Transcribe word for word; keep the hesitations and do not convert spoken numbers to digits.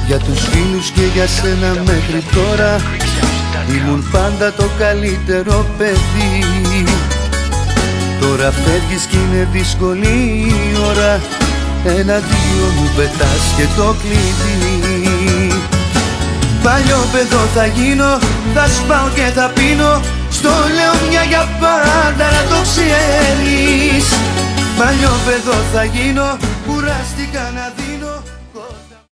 Για τους φίλους και για σένα μέχρι τώρα ήμουν πάντα το καλύτερο παιδί. Τώρα φεύγεις κι είναι δύσκολη η ώρα, εναντίον μου πετάς και το κλειδί. Παλιό παιδό θα γίνω, θα σπάω και θα πίνω, στο λέω μια για πάντα να το ξέρεις. Παλιό παιδό θα γίνω, κουράστηκα να δεις.